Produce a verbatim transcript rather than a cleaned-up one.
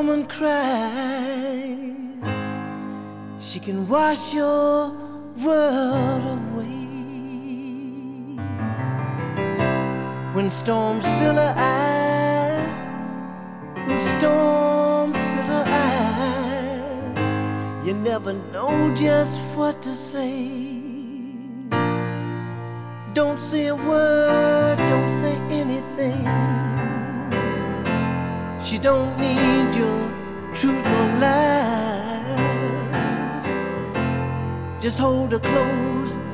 woman cries, she can wash your world away. When storms fill her eyes, when storms fill her eyes, you never know just what to say. Don't say a word, don't say anything. She don't need your truth or lies. Just hold her close